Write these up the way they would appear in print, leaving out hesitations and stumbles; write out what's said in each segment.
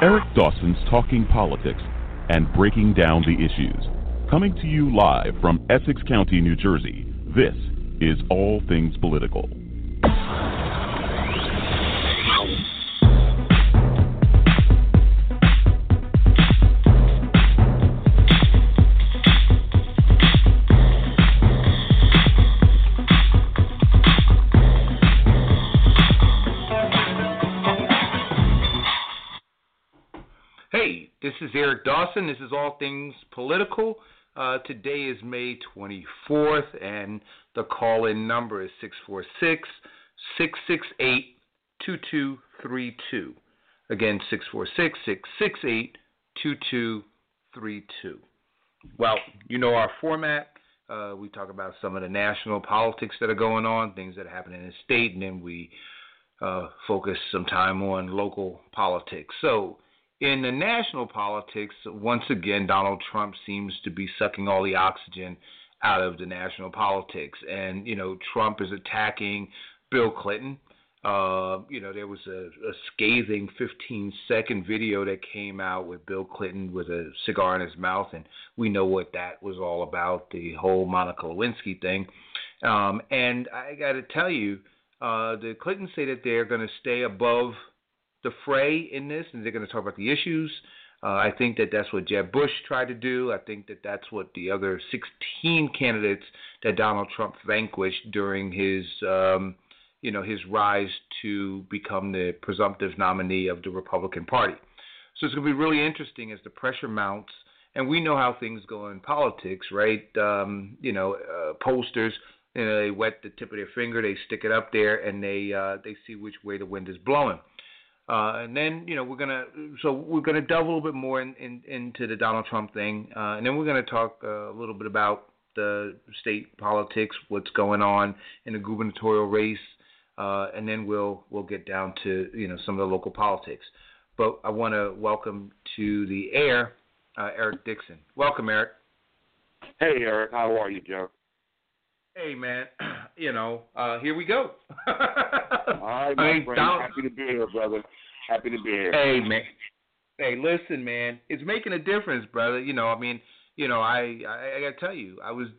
Eric Dawson's Talking Politics and Breaking Down the Issues. Coming to you live from Essex County, New Jersey, this is All Things Political. This is Eric Dawson. This is All Things Political. Today is May 24th, and the call-in number is 646-668-2232. Again, 646-668-2232. Well, you know our format. We talk about some of the national politics that are going on, things that are happening in the state, and then we focus some time on local politics. So, in the national politics, once again, Donald Trump seems to be sucking all the oxygen out of the national politics. And, you know, Trump is attacking Bill Clinton. There was a scathing 15-second video that came out with Bill Clinton with a cigar in his mouth, and we know what that was all about, the whole Monica Lewinsky thing. And I got to tell you, the Clintons say that they're going to stay above the fray in this, and they're going to talk about the issues. I think that that's what Jeb Bush tried to do. I think that that's what the other 16 candidates that Donald Trump vanquished during his, his rise to become the presumptive nominee of the Republican Party. So it's going to be really interesting as the pressure mounts, and we know how things go in politics, right? Pollsters, they wet the tip of their finger, they stick it up there, and they see which way the wind is blowing. And then, we're gonna delve a little bit more into the Donald Trump thing, and then we're gonna talk a little bit about the state politics, what's going on in the gubernatorial race, and then we'll get down to some of the local politics. But I want to welcome to the air Eric Dixon. Welcome, Eric. Hey, Eric. How are you, Joe? Hey, man. Here we go. All right, my friend. Happy to be here, brother. Happy to be here. Hey, man. Hey, listen, man. It's making a difference, brother. I got to tell you, I was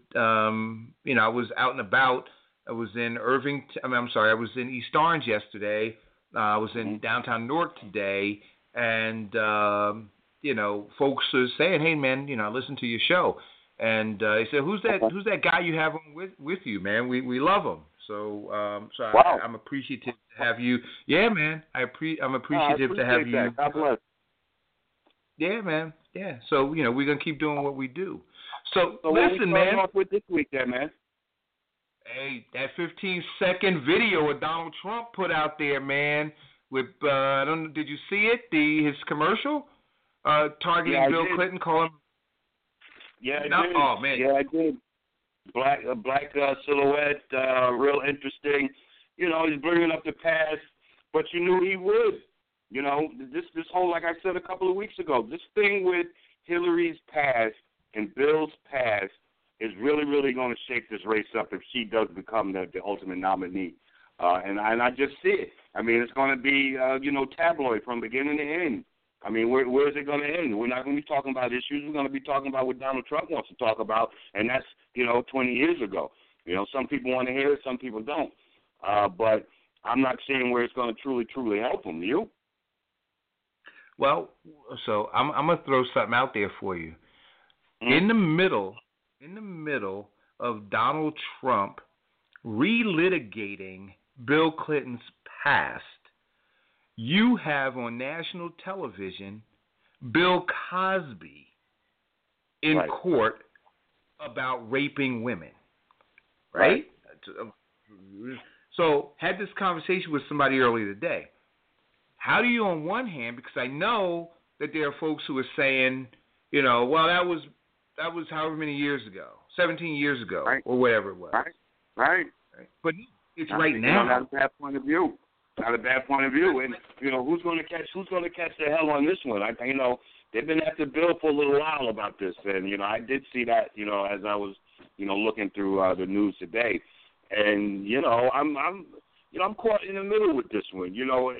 out and about. I was in I was in East Orange yesterday. I was in downtown Newark today, and folks are saying, "Hey, man, I listen to your show." And they said, "Who's that guy you have on with you, man? We love him." So wow. I'm appreciative to have you. Yeah, man. I'm appreciative to have you. That. God bless. Yeah, man. Yeah. So we're gonna keep doing what we do. So listen, what we man. Off with this week, then, man. Hey, that 15-second video that Donald Trump put out there, man. With did you see it? His commercial targeting Bill Clinton, calling. Yeah, I did. Oh, man. Yeah, I did. Black silhouette, real interesting. He's bringing up the past, but you knew he would. This whole, like I said a couple of weeks ago, this thing with Hillary's past and Bill's past is really, really going to shake this race up if she does become the ultimate nominee. And I just see it. I mean, it's going to be, tabloid from beginning to end. I mean, where is it going to end? We're not going to be talking about issues. We're going to be talking about what Donald Trump wants to talk about, and that's, 20 years ago. Some people want to hear it, some people don't. But I'm not seeing where it's going to truly help them. You? Well, so I'm going to throw something out there for you. Mm-hmm. In the middle of Donald Trump relitigating Bill Clinton's past, you have on national television Bill Cosby in court about raping women, right? So had this conversation with somebody earlier today. How do you, on one hand, because I know that there are folks who are saying, well, that was however many years ago, 17 years ago, or whatever it was. Right. But it's right now. Not a bad point of view. Not a bad point of view. And who's going to catch the hell on this one? They've been after Bill for a little while about this, and I did see that as I was looking through the news today, and I'm caught in the middle with this one.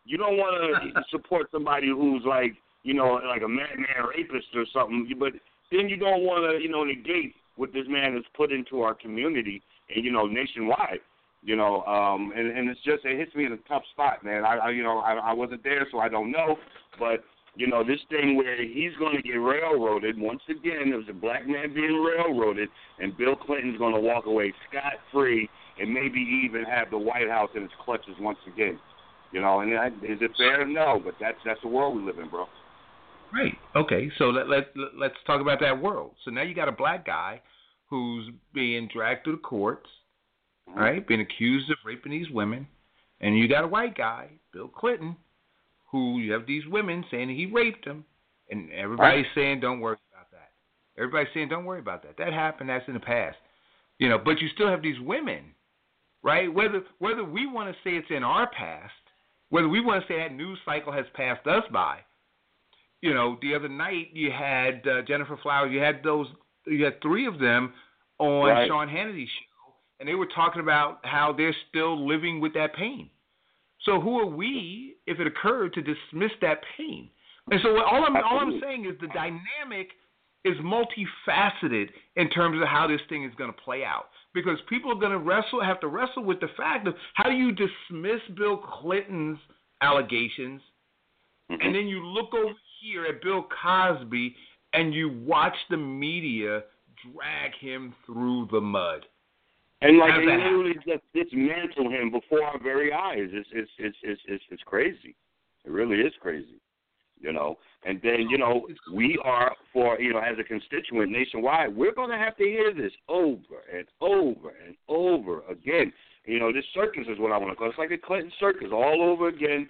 You don't want to support somebody who's like, you know, like a madman rapist or something. But then you don't want to, you know, negate what this man has put into our community and, you know, nationwide. You know, and it's just, it hits me in a tough spot, man. I wasn't there, so I don't know. But, you know, this thing where he's going to get railroaded, once again, it was a black man being railroaded, and Bill Clinton's going to walk away scot-free and maybe even have the White House in its clutches once again. You know, and is it fair? No, but that's the world we live in, bro. Right. Okay, so let's talk about that world. So now you got a black guy who's being dragged through the courts, right, being accused of raping these women, and you got a white guy, Bill Clinton, who you have these women saying he raped them, and everybody's saying don't worry about that. Everybody's saying don't worry about that. That happened. That's in the past. You know, but you still have these women, right? Whether we want to say it's in our past, whether we want to say that news cycle has passed us by. You know, the other night you had Jennifer Flowers. You had three of them on Sean Hannity's show, and they were talking about how they're still living with that pain. So who are we, if it occurred, to dismiss that pain? And so all I'm saying is the dynamic is multifaceted in terms of how this thing is going to play out, because people are going to have to wrestle with the fact of how do you dismiss Bill Clinton's allegations, and then you look over here at Bill Cosby and you watch the media drag him through the mud. And like they literally just dismantle him before our very eyes. It's crazy. It really is crazy. You know. And then, you know, we are as a constituent nationwide, we're gonna have to hear this over and over and over again. You know, this circus is what I want to call it. It's like a Clinton circus all over again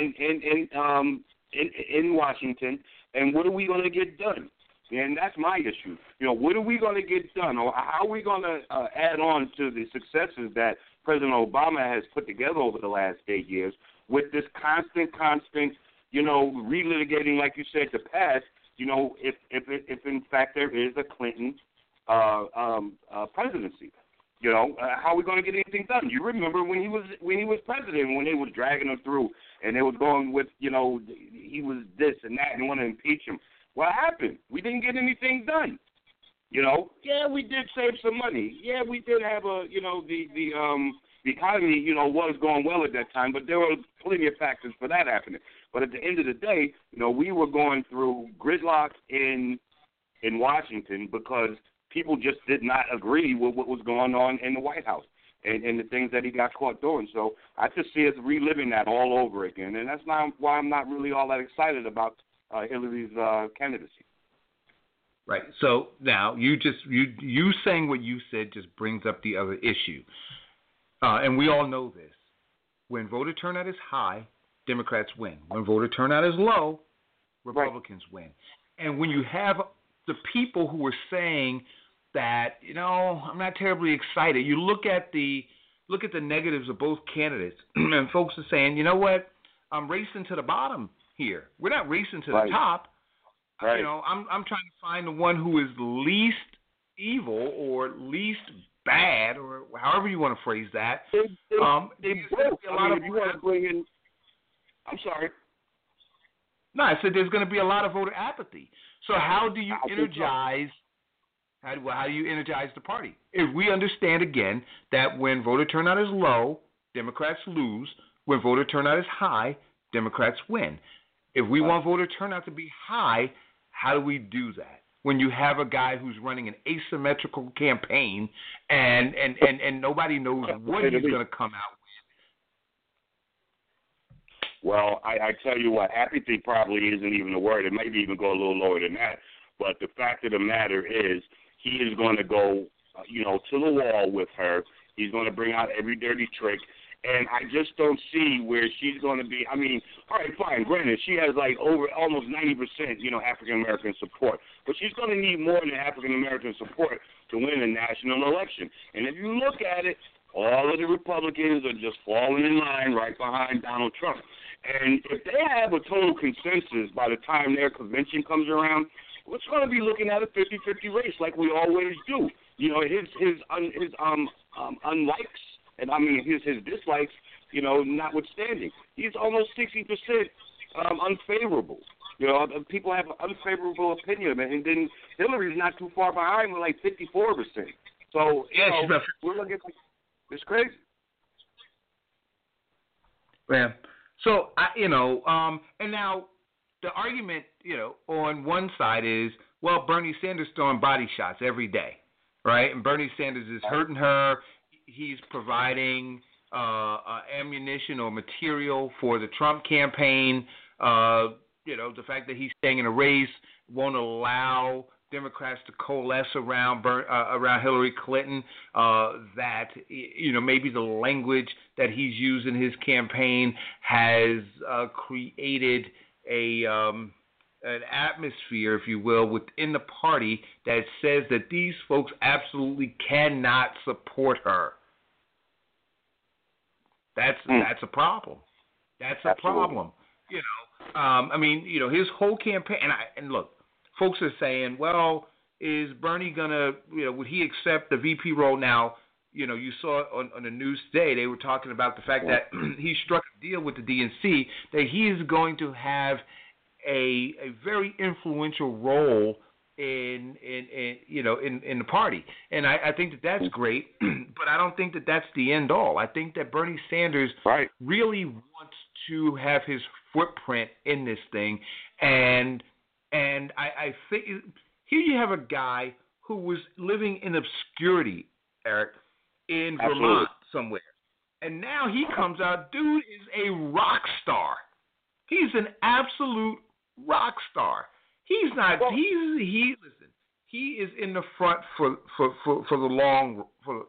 in Washington. And what are we gonna get done? And that's my issue. You know, what are we going to get done? Or how are we going to add on to the successes that President Obama has put together over the last 8 years with this constant, you know, relitigating, like you said, the past, you know, if in fact there is a Clinton presidency. You know, how are we going to get anything done? You remember when he was president, when they was dragging him through and they was going with, you know, he was this and that and want to impeach him. What happened? We didn't get anything done. You know, yeah, we did save some money. Yeah, we did have the economy, you know, was going well at that time, but there were plenty of factors for that happening. But at the end of the day, you know, we were going through gridlock in Washington because people just did not agree with what was going on in the White House and the things that he got caught doing. So I just see us reliving that all over again, and that's not why I'm not really all that excited about Hillary's candidacy. Right. So now you saying what you said just brings up the other issue, and we all know this. When voter turnout is high, Democrats win. When voter turnout is low, Republicans win. And when you have the people who are saying that, you know, I'm not terribly excited, you look at the negatives of both candidates, and folks are saying, you know what, I'm racing to the bottom here. We're not racing to the top. Right. You know, I'm trying to find the one who is least evil or least bad, or however you want to phrase that. I'm sorry. No, I said there's going to be a lot of voter apathy. So how do you energize? How do you energize the party? If we understand again that when voter turnout is low, Democrats lose. When voter turnout is high, Democrats win. If we want voter turnout to be high, how do we do that? When you have a guy who's running an asymmetrical campaign and nobody knows what he's going to come out with. Well, I tell you what, apathy probably isn't even a word. It may even go a little lower than that. But the fact of the matter is he is going to go, to the wall with her. He's going to bring out every dirty trick. And I just don't see where she's going to be. I mean, all right, fine, granted, she has like over almost 90%, African-American support. But she's going to need more than African-American support to win a national election. And if you look at it, all of the Republicans are just falling in line right behind Donald Trump. And if they have a total consensus by the time their convention comes around, we're going to be looking at a 50-50 race like we always do. His unlikes, and his dislikes notwithstanding. He's almost 60% unfavorable. People have an unfavorable opinion of him, and then Hillary's not too far behind with like 54%. So, we're looking at it's crazy. Yeah. So, and now the argument, on one side is, well, Bernie Sanders throwing body shots every day, right? And Bernie Sanders is hurting her. He's providing ammunition or material for the Trump campaign. The fact that he's staying in a race won't allow Democrats to coalesce around Hillary Clinton. That maybe the language that he's used in his campaign has created an atmosphere, if you will, within the party that says that these folks absolutely cannot support her. That's a problem. That's a problem. His whole campaign, and look, folks are saying, well, is Bernie gonna, would he accept the VP role now? You saw on the news today, they were talking about the fact that he struck a deal with the DNC that he is going to have a very influential role in the party, and I think that that's great, but I don't think that that's the end all. I think that Bernie Sanders really wants to have his footprint in this thing, and I think here you have a guy who was living in obscurity, Eric, in Vermont somewhere, and now he comes out. Dude is a rock star. He's an absolute rock star. He's not. Listen. He is in the front for the long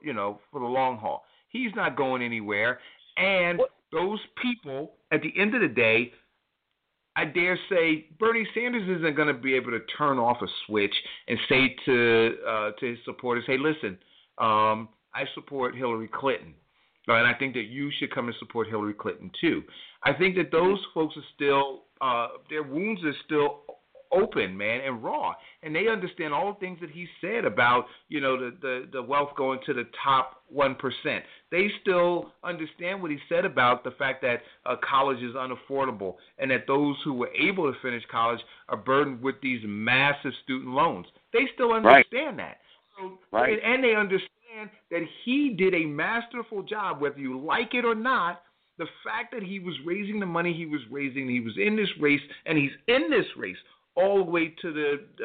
haul. He's not going anywhere. And those people, at the end of the day, I dare say, Bernie Sanders isn't going to be able to turn off a switch and say to his supporters, "Hey, listen, I support Hillary Clinton, and I think that you should come and support Hillary Clinton too." I think that those folks are still their wounds are still open, man, and raw, and they understand all the things that he said about the wealth going to the top 1%. They still understand what he said about the fact that college is unaffordable and that those who were able to finish college are burdened with these massive student loans. They still understand that. So, and they understand that he did a masterful job, whether you like it or not. The fact that he was raising the money he was raising, he was in this race, and he's in this race all the way to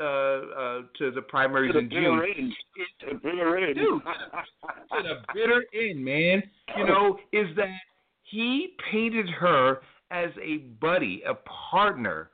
the primaries in June. To the bitter end. Dude, to the bitter end, man. Is that he painted her as a buddy, a partner,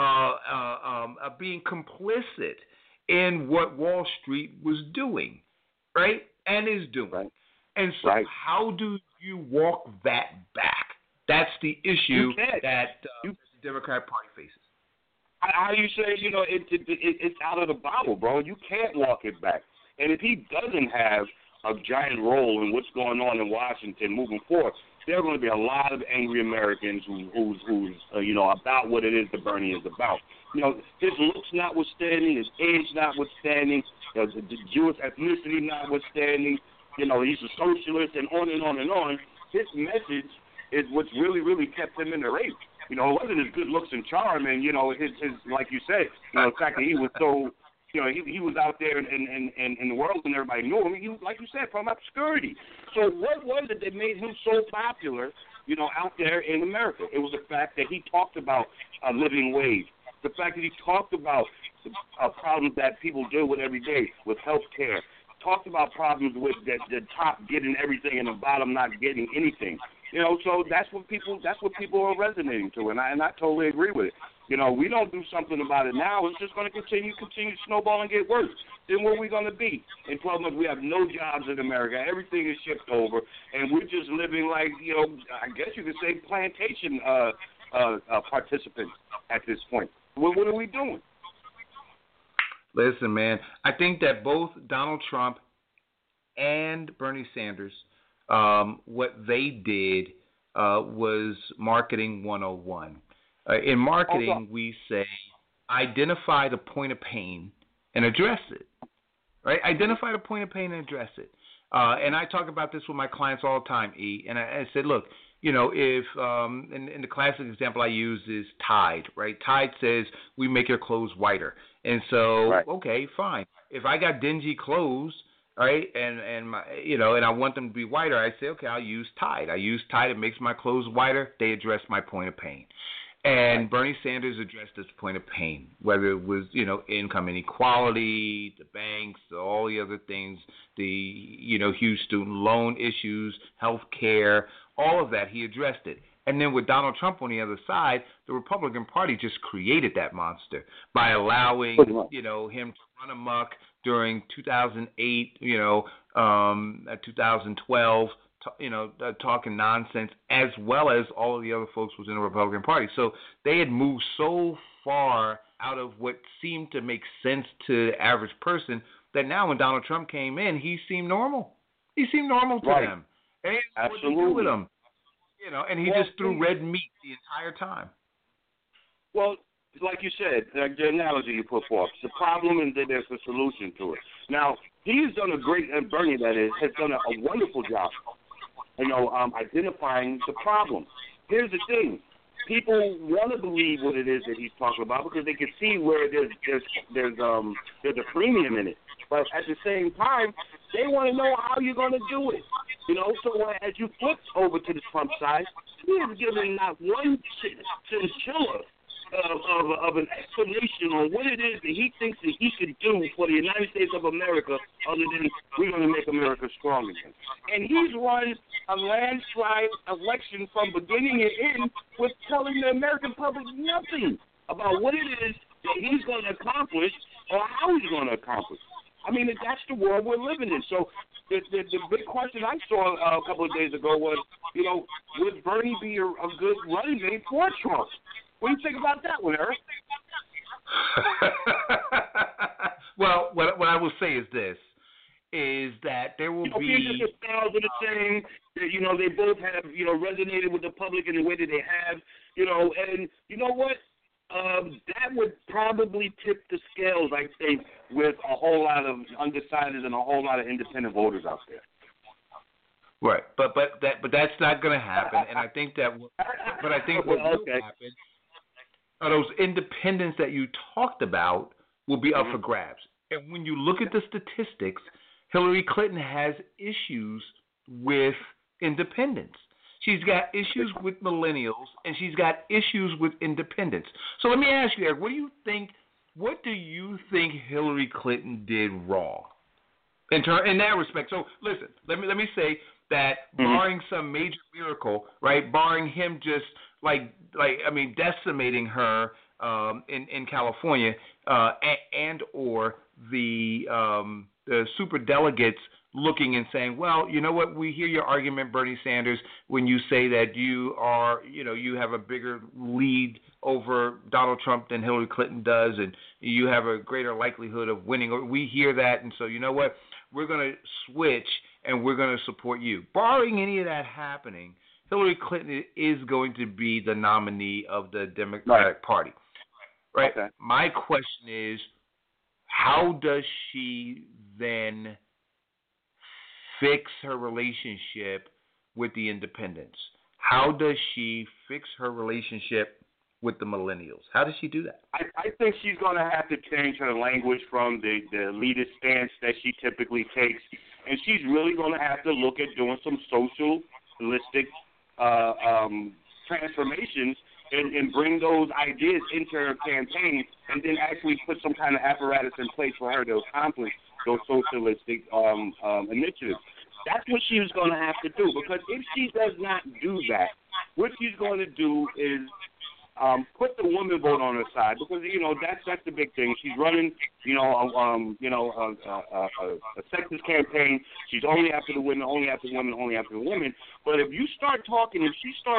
being complicit in what Wall Street was doing, right, and is doing. Right. And so how do you walk that back? That's the issue that the Democratic Party faces. How you say, it's out of the bottle, bro. You can't walk it back. And if he doesn't have a giant role in what's going on in Washington moving forward, there are going to be a lot of angry Americans who's about what it is that Bernie is about. His looks notwithstanding, his age notwithstanding, the Jewish ethnicity notwithstanding, he's a socialist, and on and on and on. His message is what's really, really kept him in the race. It wasn't his good looks and charm, and his like you said, the fact that he was so, he was out there in the world and everybody knew him. He was, like you said, from obscurity. So what was it that made him so popular, out there in America? It was the fact that he talked about a living wage, the fact that he talked about problems that people deal with every day with health care, talked about problems with the top getting everything and the bottom not getting anything. So that's what people are resonating to, and I totally agree with it. We don't do something about it now, it's just going to continue to snowball and get worse. Then where are we going to be? In 12 months, we have no jobs in America. Everything is shipped over, and we're just living like, I guess you could say plantation participants at this point. What are we doing? Listen, man, I think that both Donald Trump and Bernie Sanders, what they did was marketing 101. In marketing, we say identify the point of pain and address it. Right? Identify the point of pain and address it. And I talk about this with my clients all the time, E. And I said, look, if and the classic example I use is Tide, right? Tide says we make your clothes whiter, and so Right. okay, fine. If I got dingy clothes, right, and my, and I want them to be whiter, I say okay, I'll use Tide. I use Tide. It makes my clothes whiter. They address my point of pain. And Bernie Sanders addressed this point of pain, whether it was, income inequality, the banks, all the other things, the, huge student loan issues, health care, all of that, he addressed it. And then with Donald Trump on the other side, the Republican Party just created that monster by allowing, him to run amok during 2008, 2012, talking nonsense, as well as all of the other folks within the Republican Party. So they had moved so far out of what seemed to make sense to the average person that now when Donald Trump came in, he seemed normal. He seemed normal to them. And he didn't know what to do with him. And he just threw red meat the entire time. Well, like you said, like the analogy you put forth, the problem and then there's a solution to it. Now, he's done a great, and Bernie, that is, has done a wonderful job, identifying the problem. Here's the thing. People want to believe what it is that he's talking about because they can see where there's a premium in it. But at the same time, they want to know how you're going to do it. So as you flip over to the Trump side, he has given not one chinchilla of an explanation on what it is that he thinks that he could do for the United States of America other than we're going to make America strong again. And he's run a landslide election from beginning to end with telling the American public nothing about what it is that he's going to accomplish or how he's going to accomplish. I mean, that's the world we're living in. So the big question I saw a couple of days ago was, would Bernie be a good running mate for Trump? What do you think about that one, Eric? Well, what I will say is this, is that there will be... The styles are the same. They both have, resonated with the public in the way that they have, and you know what? That would probably tip the scales, I think, with a whole lot of undecided and a whole lot of independent voters out there. Right, but that's not going to happen, and I think that. But I think what will happen are those independents that you talked about will be up for grabs. And when you look at the statistics, Hillary Clinton has issues with independents. She's got issues with millennials, and she's got issues with independents. So let me ask you, Eric, what do you think Hillary Clinton did wrong in that respect? So listen, let me say that barring some major miracle, right, barring him just decimating her in California and or the super delegates looking and saying, well, you know what, we hear your argument, Bernie Sanders, when you say that you have a bigger lead over Donald Trump than Hillary Clinton does, and you have a greater likelihood of winning. We hear that, and so you know what, we're going to switch and we're going to support you. Barring any of that happening, Hillary Clinton is going to be the nominee of the Democratic Party. Right? Okay. My question is, how does she then fix her relationship with the independents? How does she fix her relationship with the millennials? How does she do that? I think she's going to have to change her language from the elitist stance that she typically takes, and she's really going to have to look at doing some socialistic transformations and bring those ideas into her campaign and then actually put some kind of apparatus in place for her to accomplish those socialistic initiatives. That's what she was going to have to do, because if she does not do that, what she's going to do is put the woman vote on her side, because that's the big thing. She's running a sexist campaign. She's only after the women, only after women, only after women. But if she starts talking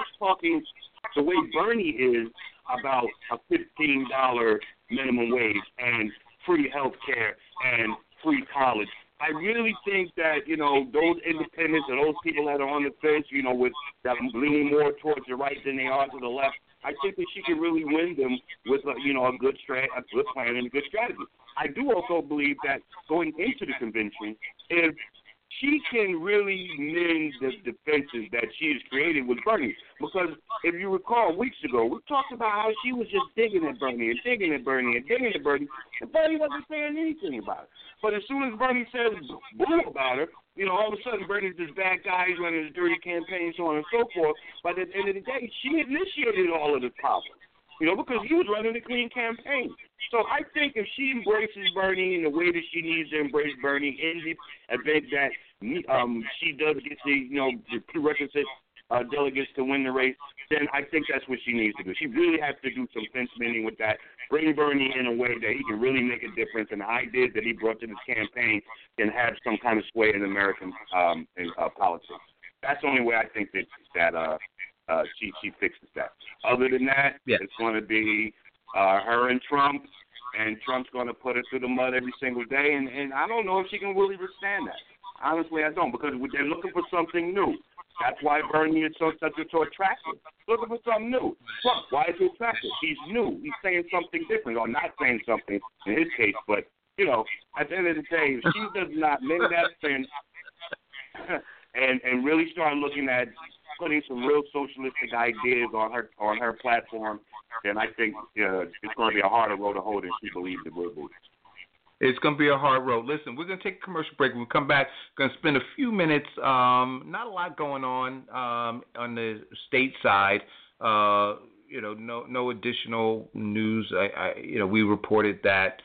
the way Bernie is about a $15 minimum wage and free health care and free college, I really think that, those independents and those people that are on the fence, that are leaning more towards the right than they are to the left, I think that she can really win them with, a good plan and a good strategy. I do also believe that going into the convention, if she can really mend the defenses that she has created with Bernie. Because if you recall weeks ago, we talked about how she was just digging at Bernie and digging at Bernie and digging at Bernie, and Bernie wasn't saying anything about it. But as soon as Bernie says boo about her, all of a sudden Bernie's this bad guy, he's running his dirty campaign, so on and so forth. But at the end of the day, she initiated all of this problem. Because he was running a clean campaign. So I think if she embraces Bernie in the way that she needs to embrace Bernie in the event that she does get the prerequisite delegates to win the race, then I think that's what she needs to do. She really has to do some fence mending with that, bring Bernie in a way that he can really make a difference, and the ideas that he brought to this campaign can have some kind of sway in American politics. That's the only way I think that she fixes that. Other than that, It's going to be her and Trump, and Trump's going to put her through the mud every single day, and I don't know if she can really withstand that. Honestly, I don't, because they're looking for something new. That's why Bernie is so attractive. Looking for something new. Trump, why is he attractive? He's new. He's saying something different, or not saying something in his case, but, at the end of the day, if she does not mend that fence and really start looking at putting some real socialistic ideas on her platform, then I think it's going to be a harder road to hoe than she believes it will be. It's going to be a hard road. Listen, we're going to take a commercial break. When we come back, going to spend a few minutes, not a lot going on the state side. No additional news. We reported that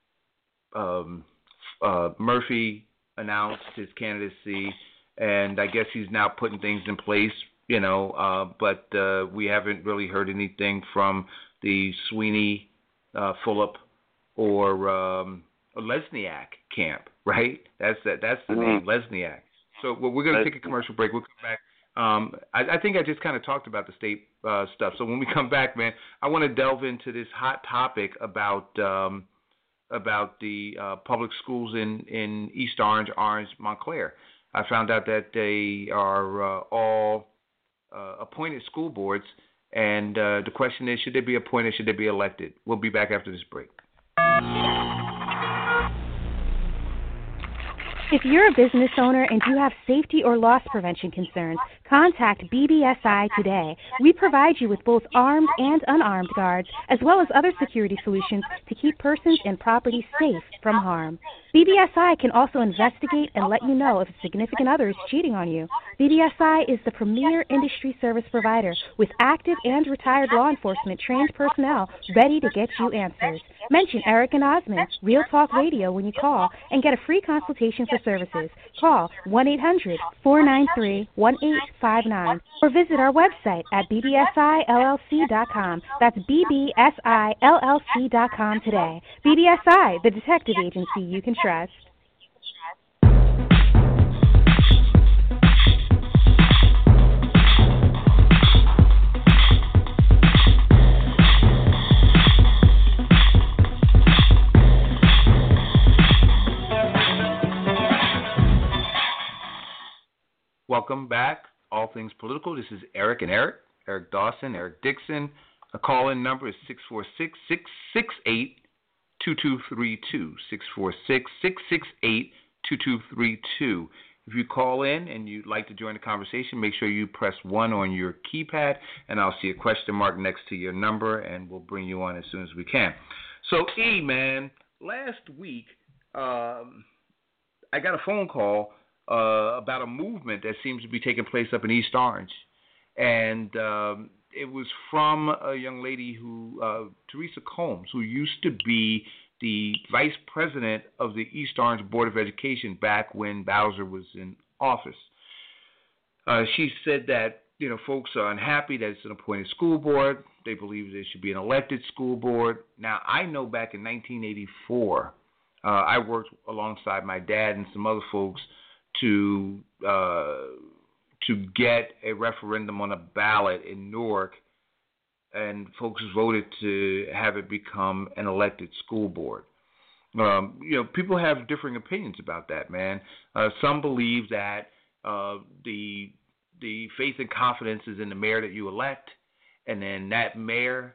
Murphy announced his candidacy, and I guess he's now putting things in place, but we haven't really heard anything from the Sweeney, Fulop, or Lesniak camp, right? That's the name, Lesniak. So we're going to take a commercial break. We'll come back. I think I just kind of talked about the state stuff. So when we come back, man, I want to delve into this hot topic about the public schools in East Orange, Montclair. I found out that they are all appointed school boards, and the question is, should they be appointed, should they be elected? We'll be back after this break. If you're a business owner and you have safety or loss prevention concerns, contact BBSI today. We provide you with both armed and unarmed guards, as well as other security solutions to keep persons and property safe from harm. BBSI can also investigate and let you know if a significant other is cheating on you. BBSI is the premier industry service provider with active and retired law enforcement trained personnel ready to get you answers. Mention Eric and Osmond, Real Talk Radio, when you call and get a free consultation for services. Call 1-800-493-1859 or visit our website at bbsillc.com. That's bbsillc.com today. BBSI, the detective agency you can trust. Welcome back, All Things Political. This is Eric and Eric Dawson, Eric Dixon. A call-in number is 646-668-2232, 646-668-2232. If you call in and you'd like to join the conversation, make sure you press 1 on your keypad, and I'll see a question mark next to your number, and we'll bring you on as soon as we can. So, man, last week I got a phone call about a movement that seems to be taking place up in East Orange. And it was from a young lady who, Teresa Combs, who used to be the vice president of the East Orange Board of Education back when Bowser was in office. She said that, folks are unhappy that it's an appointed school board. They believe there should be an elected school board. Now, I know back in 1984, I worked alongside my dad and some other folks to get a referendum on a ballot in Newark, and folks voted to have it become an elected school board. People have differing opinions about that, man. Some believe that the faith and confidence is in the mayor that you elect, and then that mayor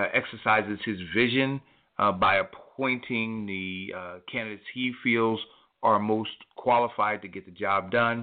exercises his vision by appointing the candidates he feels are most qualified to get the job done.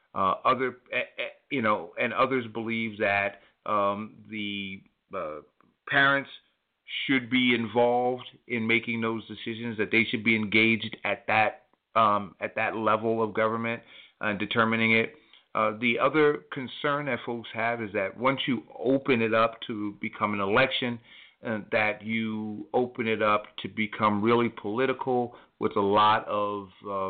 And others believe that the parents should be involved in making those decisions, that they should be engaged at that level of government and determining it. The other concern that folks have is that once you open it up to become an election, that you open it up to become really political with a lot of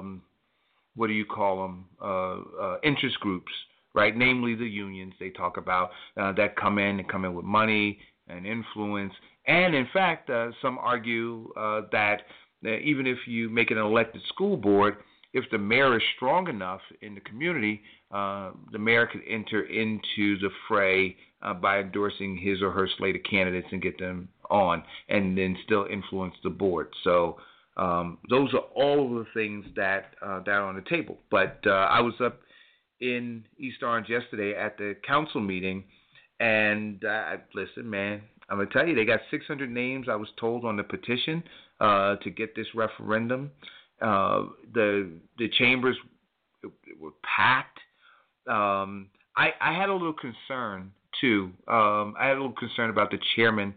interest groups, right? Namely the unions they talk about that come in with money and influence. And in fact, some argue that even if you make an elected school board, if the mayor is strong enough in the community, the mayor could enter into the fray by endorsing his or her slate of candidates and get them on, and then still influence the board. So those are all of the things that are on the table. But I was up in East Orange yesterday at the council meeting, and listen, man, I'm going to tell you, they got 600 names, I was told, on the petition to get this referendum. The chambers were packed. I had a little concern, too. I had a little concern about the chairman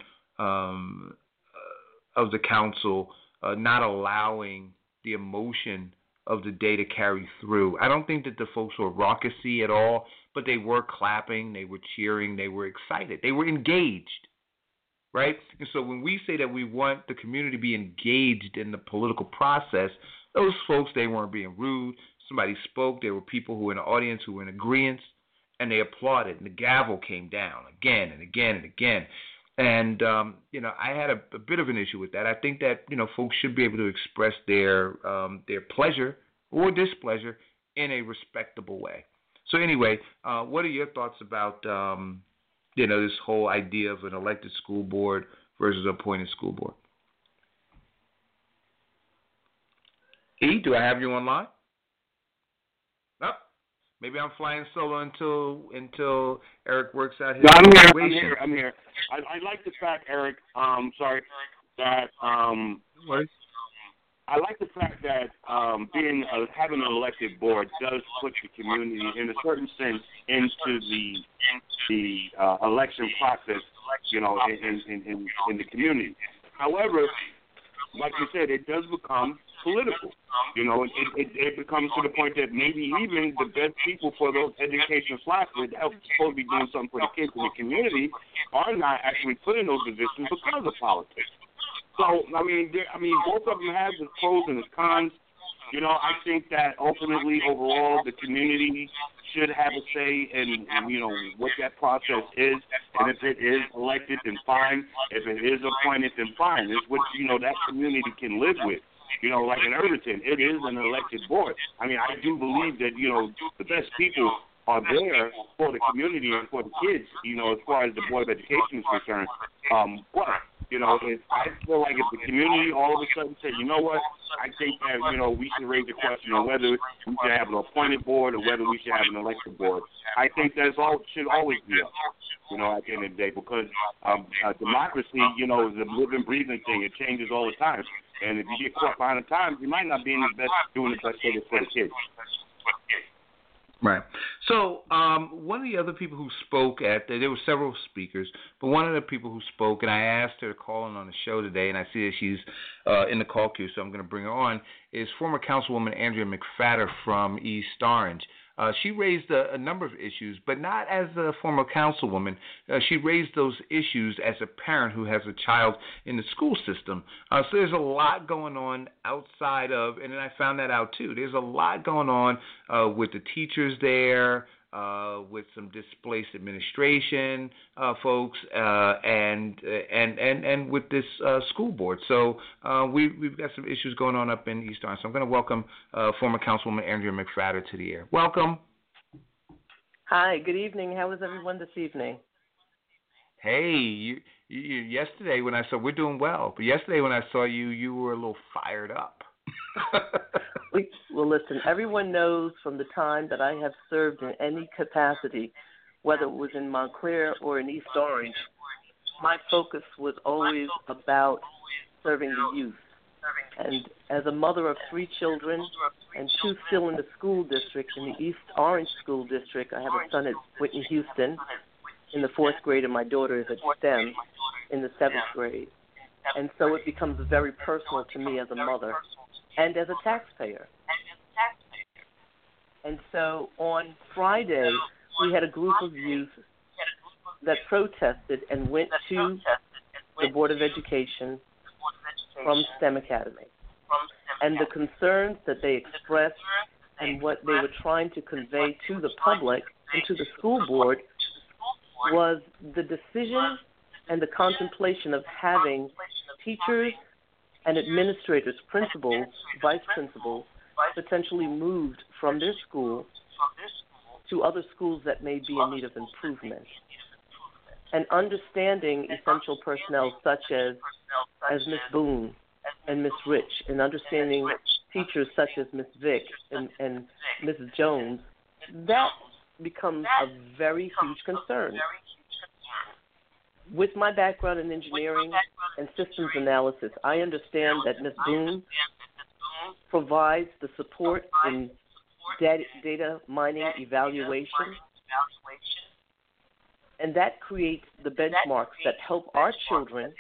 of the council not allowing the emotion of the day to carry through. I don't think that the folks were raucousy at all, but they were clapping, they were cheering, they were excited, they were engaged, right? And so when we say that we want the community to be engaged in the political process, those folks, they weren't being rude. Somebody spoke, there were people who were in the audience who were in agreement, and they applauded, and the gavel came down again and again and again. And, I had a bit of an issue with that. I think that, folks should be able to express their pleasure or displeasure in a respectable way. So anyway, what are your thoughts about, this whole idea of an elected school board versus an appointed school board? E, do I have you online? No. Maybe I'm flying solo until Eric works out his situation. I'm here. I like the fact, Eric. I like the fact that having an elected board does put the community, in a certain sense, into the election process, in the community. However, like you said, it does become political. It becomes to the point that maybe even the best people for those education slots that are supposed to be doing something for the kids in the community are not actually put in those positions because of politics. So, both of them have its pros and its cons. I think that ultimately, overall, the community should have a say in what that process is. And if it is elected, then fine. If it is appointed, then fine. It's what, that community can live with. Like in Irvington, it is an elected board. I do believe that, the best people are there for the community and for the kids, as far as the Board of Education is concerned. But I feel like if the community all of a sudden said, you know what, I think that, we should raise the question on whether we should have an appointed board or whether we should have an elected board. I think that should always be up, at the end of the day, because democracy, is a living, breathing thing. It changes all the time. And if you get caught behind the times, you might not be doing the best thing for the kids. Right. So one of the other people who spoke there were several speakers, but one of the people who spoke, and I asked her to call in on the show today, and I see that she's in the call queue, so I'm going to bring her on, is former Councilwoman Andrea McFadder from East Orange. She raised a number of issues, but not as a former councilwoman. She raised those issues as a parent who has a child in the school system. So there's a lot going on outside of, and then I found that out too, there's a lot going on with the teachers there, with some displaced administration folks, and with this school board. So we've got some issues going on up in East Orange. So I'm going to welcome former Councilwoman Andrea McFadder to the air. Welcome. Hi. Good evening. How is everyone this evening? Hey, you yesterday when I saw, we're doing well, but yesterday when I saw you, you were a little fired up. Well, listen, everyone knows from the time that I have served in any capacity, whether it was in Montclair or in East Orange, my focus was always about serving the youth. And as a mother of 3 children and 2 still in the school district, in the East Orange School District, I have a son at Whitney Houston in the 4th grade, and my daughter is at STEM in the 7th grade. And so it becomes very personal to me as a mother and as a taxpayer. And so on Friday, we had a group of youth that protested and went to the Board of Education from STEM Academy. And the concerns that they expressed and what they were trying to convey to the public and to the school board was the decision and the contemplation of having teachers and administrators, principals, vice principals, potentially moved from their school to other schools that may be in need of improvement. And understanding essential personnel such as Ms. Boone and Ms. Rich, and understanding teachers such as Ms. Vick and Mrs. Jones, that becomes a very huge concern. With my background in engineering and systems analysis, I understand that Ms. Boone provides the support in data mining evaluation, and that creates the benchmarks that help our children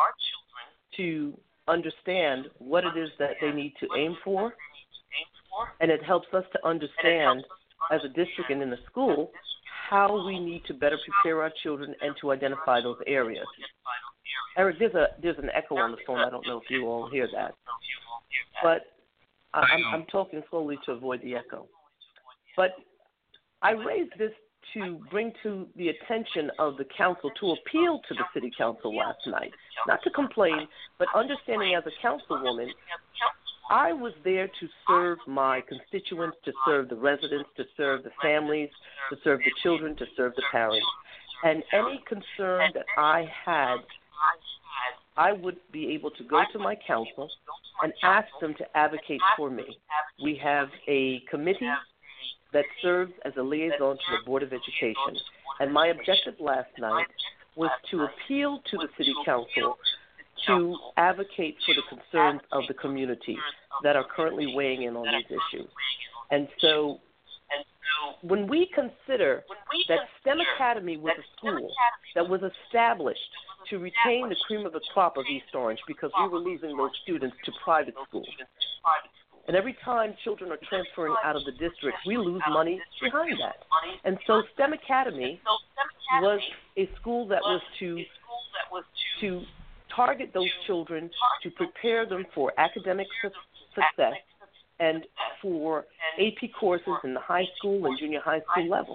to understand what it is that they need to aim for, and it helps us to understand as a district and in the school how we need to better prepare our children and to identify those areas. Eric, there's an echo on the phone. I don't know if you all hear that, but I'm talking slowly to avoid the echo. But I raised this to bring to the attention of the council to appeal to the city council last night, not to complain, but understanding as a councilwoman, I was there to serve my constituents, to serve the residents, to serve the families, to serve the children, to serve the parents. And any concern that I had, I would be able to go to my council and ask them to advocate for me. We have a committee that serves as a liaison to the Board of Education. And my objective last night was to appeal to the City Council to advocate for the concerns of the community that are currently weighing in on these issues. And so when we consider that STEM Academy was a school that was established to retain the cream of the crop of East Orange because we were losing those students to private schools. And every time children are transferring out of the district, we lose money behind that. And so STEM Academy was a school that was to target those children, to prepare them for academic success and for AP courses in the high school and junior high school level.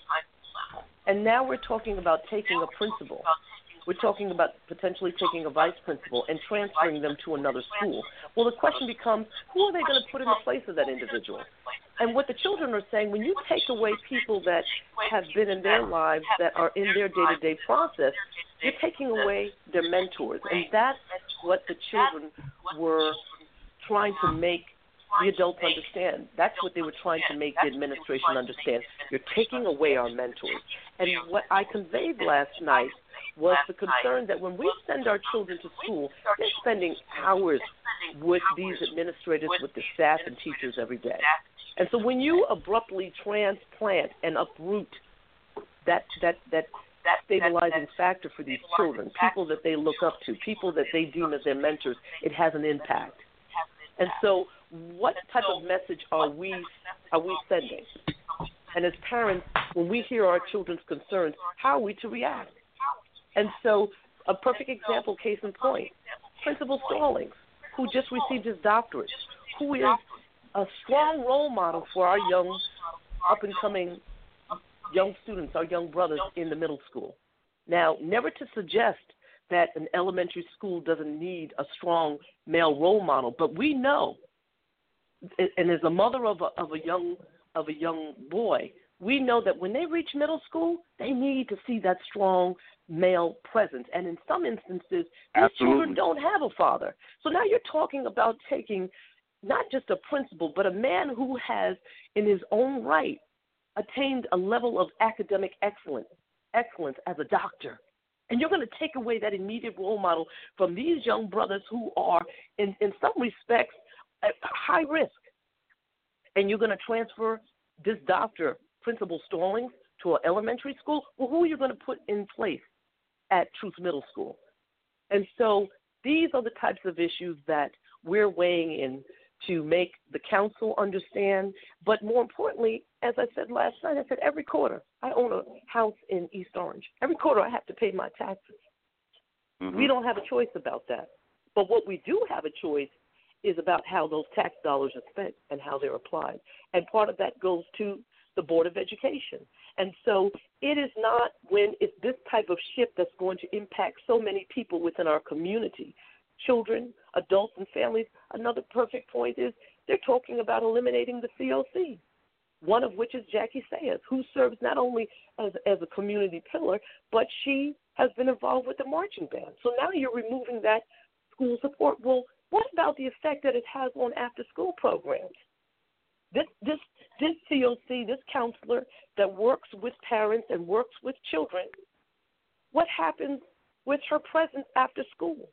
And now we're talking about taking a principal. We're talking about potentially taking a vice principal and transferring them to another school. Well, the question becomes, who are they going to put in the place of that individual? And what the children are saying, when you take away people that have been in their lives, that are in their day-to-day process, you're taking away their mentors. And that's what the children were trying to make the adults understand. That's what they were trying to make the administration understand. You're taking away our mentors. And what I conveyed last night was the concern that when we send our children to school, they're spending hours with these administrators, with the staff and teachers every day. And so when you abruptly transplant and uproot that stabilizing factor for these children, people that they look up to, people that they deem as their mentors, it has an impact. And so what type of message are we sending? And as parents, when we hear our children's concerns, how are we to react? And so a perfect example, case in point, Principal Stallings, who just received his doctorate, who is a strong role model for our young, up-and-coming young students, our young brothers in the middle school. Now, never to suggest that an elementary school doesn't need a strong male role model, but we know, and as a mother of a young boy, we know that when they reach middle school, they need to see that strong male presence. And in some instances, these children don't have a father. So now you're talking about taking not just a principal, but a man who has, in his own right, attained a level of academic excellence as a doctor, And you're going to take away that immediate role model from these young brothers who are, in some respects, at high risk. And you're going to transfer this doctor, Principal Stallings, to an elementary school. Well, who are you going to put in place at Truth Middle School? And so these are the types of issues that we're weighing in to make the council understand. But more importantly, as I said last night, I said every quarter, I own a house in East Orange. Every quarter I have to pay my taxes. Mm-hmm. We don't have a choice about that. But what we do have a choice is about how those tax dollars are spent and how they're applied. And part of that goes to the Board of Education. And so it is not when it's this type of shift that's going to impact so many people within our community, children, adults, and families. Another perfect point is they're talking about eliminating the COC, one of which is Jackie Sayers, who serves not only as a community pillar, but she has been involved with the marching band. So now you're removing that school support. Well, what about the effect that it has on after-school programs? This COC, this counselor that works with parents and works with children, what happens with her presence after school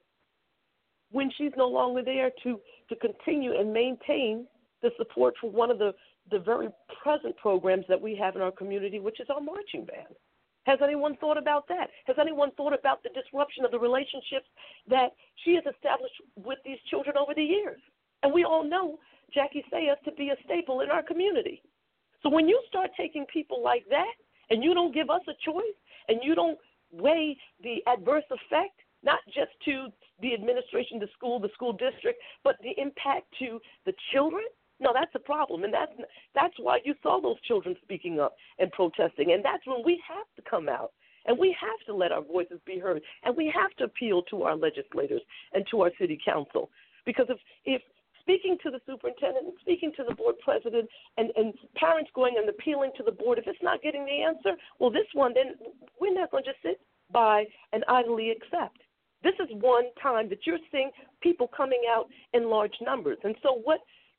when she's no longer there to continue and maintain the support for one of the very present programs that we have in our community, which is our marching band? Has anyone thought about that? Has anyone thought about the disruption of the relationships that she has established with these children over the years? And we all know Jackie Sayers to be a staple in our community. So when you start taking people like that and you don't give us a choice and you don't weigh the adverse effect, not just to the administration, the school district, but the impact to the children, no, that's a problem. And that's why you saw those children speaking up and protesting. And that's when we have to come out and we have to let our voices be heard. And we have to appeal to our legislators and to our city council. Because if speaking to the superintendent and speaking to the board president and parents going and appealing to the board, if it's not getting the answer, well, this one, then we're not going to just sit by and idly accept. This is one time that you're seeing people coming out in large numbers. And so what,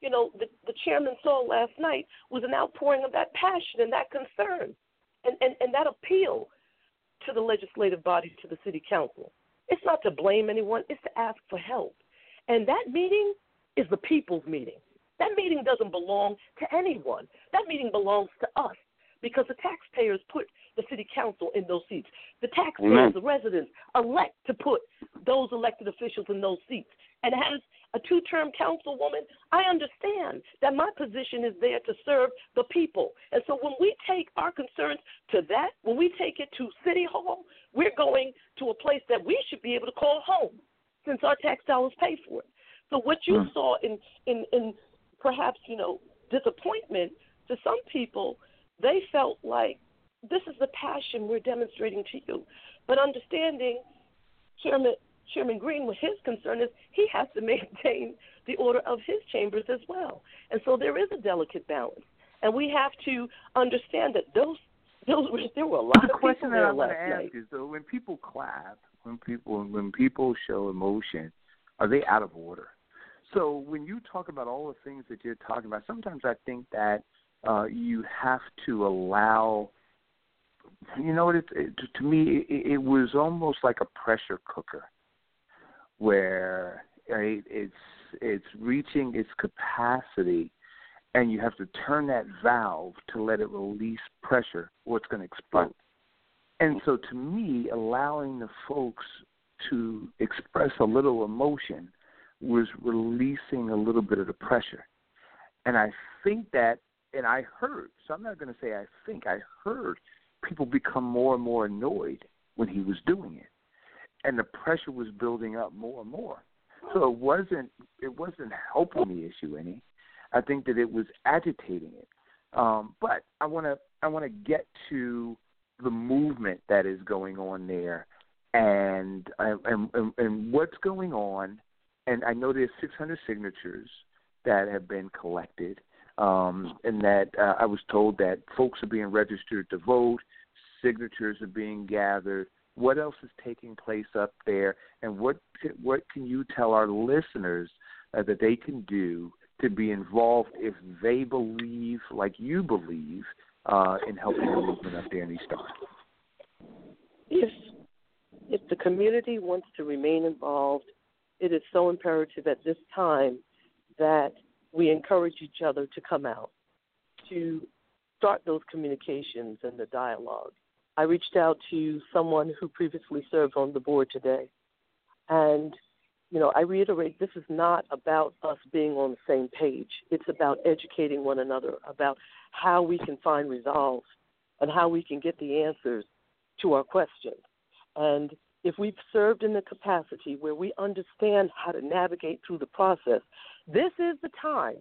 the chairman saw last night was an outpouring of that passion and that concern and that appeal to the legislative body, to the city council. It's not to blame anyone. It's to ask for help. And that meeting is the people's meeting. That meeting doesn't belong to anyone. That meeting belongs to us because the taxpayers put the city council in those seats. The taxpayers, the residents, elect to put those elected officials in those seats. And as a two-term councilwoman, I understand that my position is there to serve the people. And so when we take our concerns to that, when we take it to City Hall, we're going to a place that we should be able to call home since our tax dollars pay for it. So what you saw in perhaps, disappointment to some people, they felt like this is the passion we're demonstrating to you. But understanding Chairman Green, what his concern is, he has to maintain the order of his chambers as well. And so there is a delicate balance. And we have to understand that there were a lot of people there last night. Is, though, when people clap, when people show emotion, are they out of order? So when you talk about all the things that you're talking about, sometimes I think that you have to allow, to me, it was almost like a pressure cooker where it's reaching its capacity and you have to turn that valve to let it release pressure or it's going to explode. And so to me, allowing the folks to express a little emotion was releasing a little bit of the pressure. And I think that, and I heard, so I'm not going to say I think, I heard people become more and more annoyed when he was doing it. And the pressure was building up more and more. So it wasn't helping the issue any. I think that it was agitating it. But I want to get to the movement that is going on there and what's going on. And I know there's 600 signatures that have been collected, and that I was told that folks are being registered to vote, signatures are being gathered. What else is taking place up there, and what can you tell our listeners that they can do to be involved if they believe, like you believe, in helping the movement up there in East Orange? if the community wants to remain involved, it is so imperative at this time that we encourage each other to come out, to start those communications and the dialogue. I reached out to someone who previously served on the board today, and I reiterate, this is not about us being on the same page. It's about educating one another about how we can find resolve and how we can get the answers to our questions. And if we've served in the capacity where we understand how to navigate through the process, this is the time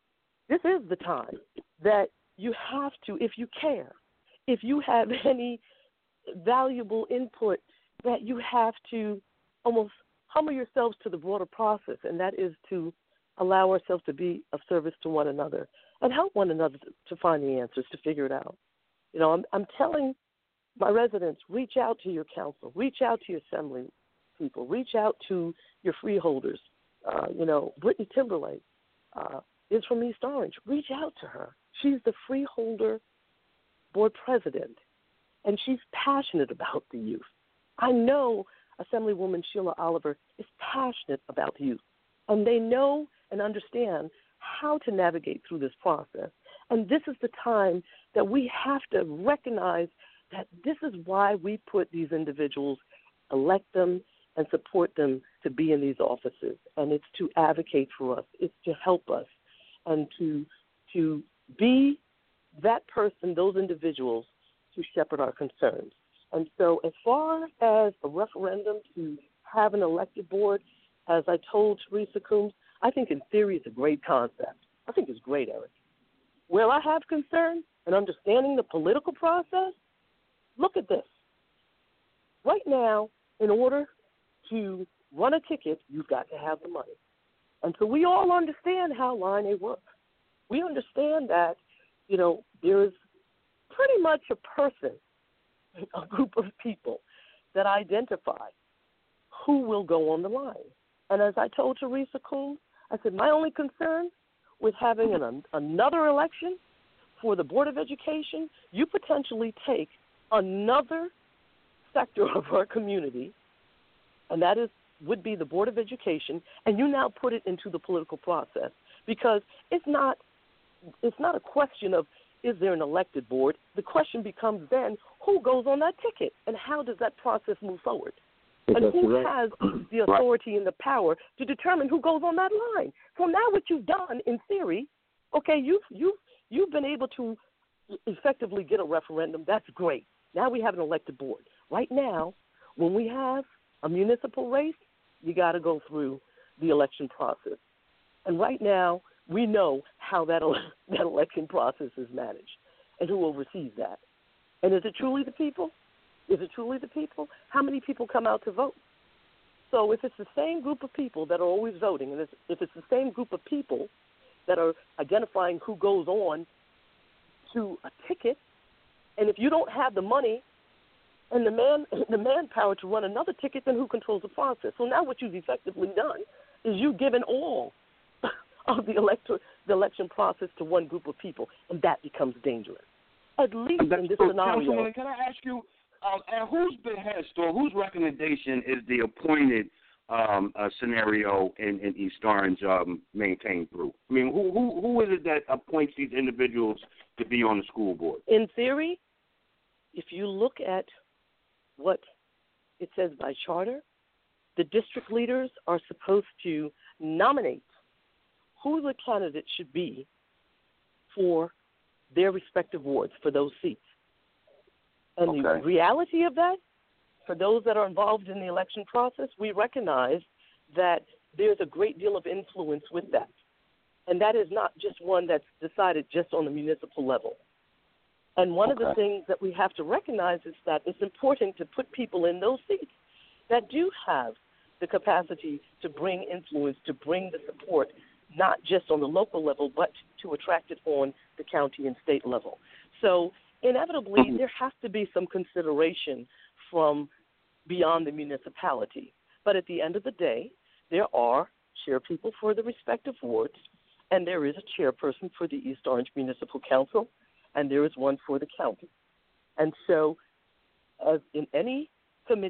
that you have to, if you care, if you have any valuable input, that you have to almost humble yourselves to the broader process, and that is to allow ourselves to be of service to one another and help one another to find the answers, to figure it out. I'm telling my residents, reach out to your council, reach out to your assembly people, reach out to your freeholders. Brittany Timberlake is from East Orange. Reach out to her. She's the freeholder board president, and she's passionate about the youth. I know Assemblywoman Sheila Oliver is passionate about the youth, and they know and understand how to navigate through this process. And this is the time that we have to recognize that this is why we put these individuals, elect them, and support them to be in these offices. And it's to advocate for us. It's to help us and to be that person, those individuals, to shepherd our concerns. And so as far as a referendum to have an elected board, as I told Teresa Coombs, I think in theory it's a great concept. I think it's great, Eric. Where I have concern and understanding the political process, look at this. Right now, in order to run a ticket, you've got to have the money. And so we all understand how Line A works. We understand that, there is pretty much a person, a group of people that identify who will go on the line. And as I told Teresa Coombs, I said, my only concern with having another election for the Board of Education, you potentially take another sector of our community, and that would be the Board of Education, and you now put it into the political process, because it's not a question of is there an elected board. The question becomes then who goes on that ticket and how does that process move forward, and who has the authority and the power to determine who goes on that line. So now what you've done in theory, okay, you've been able to effectively get a referendum. That's great. Now we have an elected board. Right now, when we have a municipal race, you got to go through the election process. And right now, we know how that election process is managed and who oversees that. And is it truly the people? Is it truly the people? How many people come out to vote? So if it's the same group of people that are always voting, and if it's the same group of people that are identifying who goes on to a ticket, and if you don't have the money and the manpower to run another ticket, then who controls the process? So now what you've effectively done is you've given all of the election process to one group of people, and that becomes dangerous. At least in this scenario. Councilwoman, can I ask you, at whose behest or whose recommendation is the appointed scenario in East Orange maintained through? I mean, who is it that appoints these individuals to be on the school board? In theory, if you look at what it says by charter, the district leaders are supposed to nominate who the candidate should be for their respective wards for those seats. And the reality of that, for those that are involved in the election process, we recognize that there's a great deal of influence with that. And that is not just one that's decided just on the municipal level. And one of the things that we have to recognize is that it's important to put people in those seats that do have the capacity to bring influence, to bring the support, not just on the local level, but to attract it on the county and state level. So inevitably, there has to be some consideration from beyond the municipality. But at the end of the day, there are chairpeople for the respective wards, and there is a chairperson for the East Orange Municipal Council, and there is one for the county. And so, as in any committee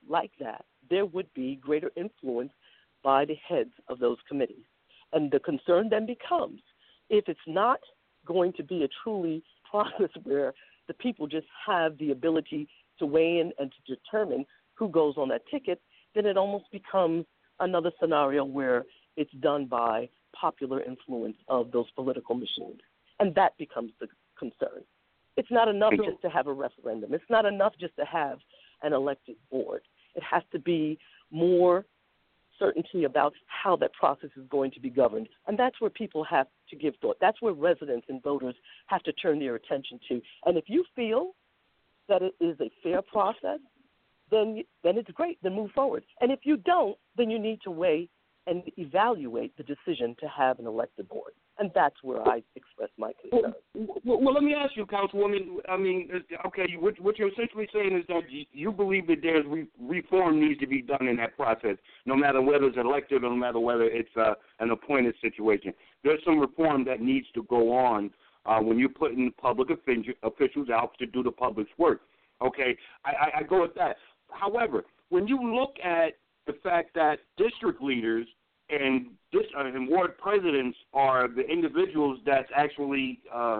like that, there would be greater influence by the heads of those committees. And the concern then becomes, if it's not going to be a truly process where the people just have the ability to weigh in and to determine who goes on that ticket, then it almost becomes another scenario where it's done by popular influence of those political machines. And that becomes the concern. It's not enough just to have a referendum. It's not enough just to have an elected board. It has to be more certainty about how that process is going to be governed. And that's where people have to give thought. That's where residents and voters have to turn their attention to. And if you feel that it is a fair process, then it's great. Then move forward. And if you don't, then you need to weigh and evaluate the decision to have an elected board. And that's where I express my concern. Well, let me ask you, Councilwoman. I mean, okay, what you're essentially saying is that you believe that there's reform needs to be done in that process, no matter whether it's elected or no matter whether it's an appointed situation. There's some reform that needs to go on when you're putting public officials out to do the public's work. Okay, I go with that. However, when you look at the fact that district leaders and ward presidents are the individuals that's actually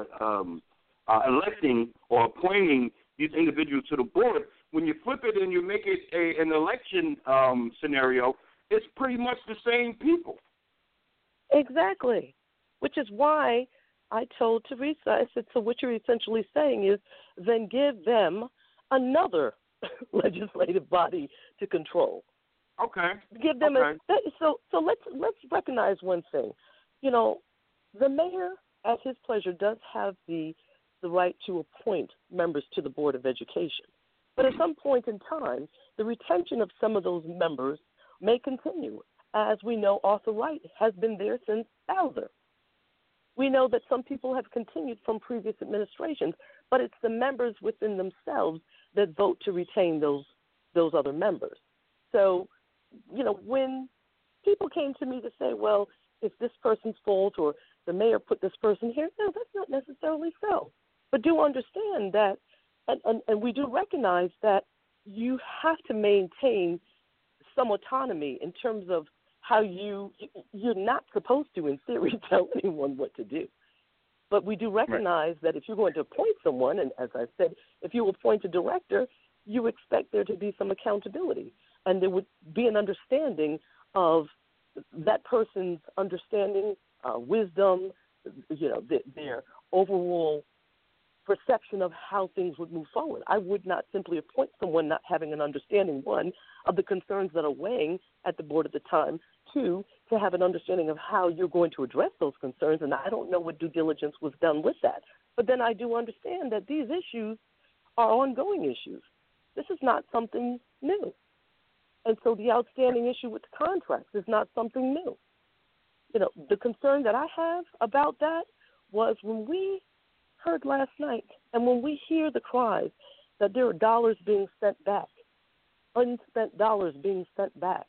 electing or appointing these individuals to the board, when you flip it and you make it an election scenario, it's pretty much the same people. Exactly, which is why I told Teresa, I said, so what you're essentially saying is then give them another legislative body to control. Okay. Give them so let's recognize one thing. You know, the mayor, at his pleasure, does have the right to appoint members to the Board of Education. But at some point in time, the retention of some of those members may continue. As we know, Arthur Wright has been there since Bowser. We know that some people have continued from previous administrations, but it's the members within themselves that vote to retain those other members. So, you know, when people came to me to say, well, it's this person's fault or the mayor put this person here, no, that's not necessarily so. But do understand that, and we do recognize that you have to maintain some autonomy in terms of how you're not supposed to, in theory, tell anyone what to do. But we do recognize that if you're going to appoint someone, and as I said, if you appoint a director, you expect there to be some accountability. And there would be an understanding of that person's understanding, wisdom, you know, their overall perception of how things would move forward. I would not simply appoint someone not having an understanding, one, of the concerns that are weighing at the board at the time, two, to have an understanding of how you're going to address those concerns. And I don't know what due diligence was done with that. But then I do understand that these issues are ongoing issues. This is not something new. And so the outstanding issue with the contracts is not something new. You know, the concern that I have about that was when we heard last night and when we hear the cries that there are dollars being sent back, unspent dollars being sent back,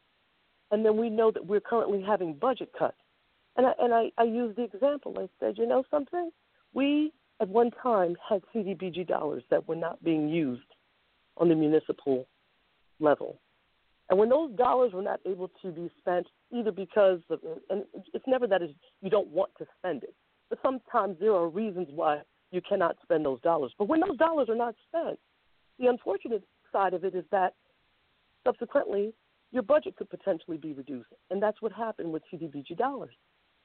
and then we know that we're currently having budget cuts. And I used the example. I said, you know something? We at one time had CDBG dollars that were not being used on the municipal level. And when those dollars were not able to be spent, either because of, and it's never that you don't want to spend it, but sometimes there are reasons why you cannot spend those dollars. But when those dollars are not spent, the unfortunate side of it is that subsequently your budget could potentially be reduced. And that's what happened with CDBG dollars.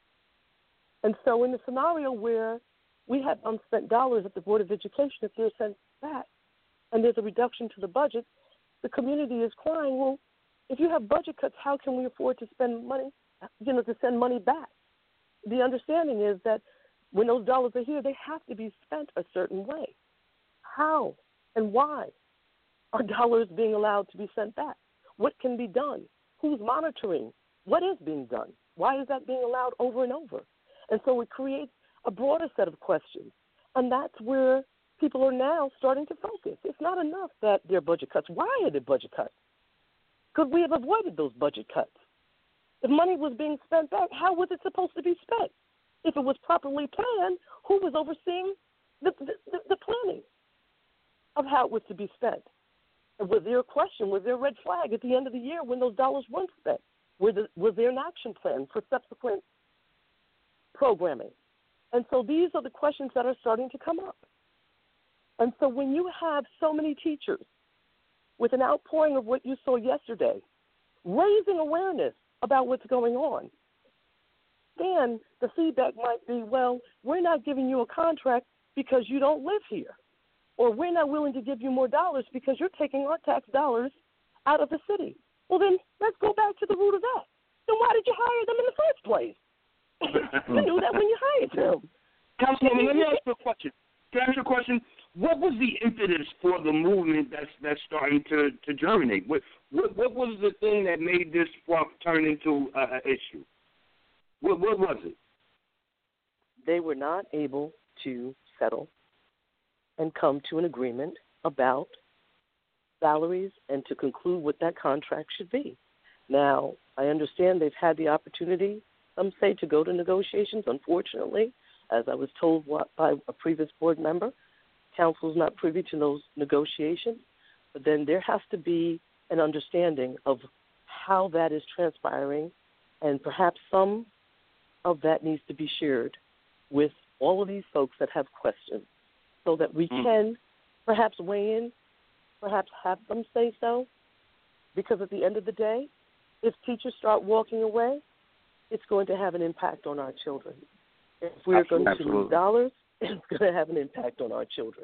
And so in the scenario where we have unspent dollars at the Board of Education, if they're sent back and there's a reduction to the budget, the community is crying, well, if you have budget cuts, how can we afford to spend money, to send money back? The understanding is that when those dollars are here, they have to be spent a certain way. How and why are dollars being allowed to be sent back? What can be done? Who's monitoring? What is being done? Why is that being allowed over and over? And so it creates a broader set of questions. And that's where people are now starting to focus. It's not enough that there are budget cuts. Why are there budget cuts? Could we have avoided those budget cuts? If money was being spent back, how was it supposed to be spent? If it was properly planned, who was overseeing the planning of how it was to be spent? Was there a question? Was there a red flag at the end of the year when those dollars weren't spent? Was there an action plan for subsequent programming? And so these are the questions that are starting to come up. And so when you have so many teachers with an outpouring of what you saw yesterday, raising awareness about what's going on, then the feedback might be, well, we're not giving you a contract because you don't live here. Or we're not willing to give you more dollars because you're taking our tax dollars out of the city. Well, then let's go back to the root of that. Then why did you hire them in the first place? You knew that when you hired them. Councilwoman, let me ask you a question. Can I ask you a question? What was the impetus for the movement that's starting to germinate? What was the thing that made this turn into an issue? What was it? They were not able to settle and come to an agreement about salaries and to conclude what that contract should be. Now, I understand they've had the opportunity, some say, to go to negotiations. Unfortunately, as I was told by a previous board member, council is not privy to those negotiations. But then there has to be an understanding of how that is transpiring, and perhaps some of that needs to be shared with all of these folks that have questions so that we can perhaps weigh in, perhaps have them say so, because at the end of the day, if teachers start walking away, it's going to have an impact on our children. If we're going to lose dollars, it's going to have an impact on our children.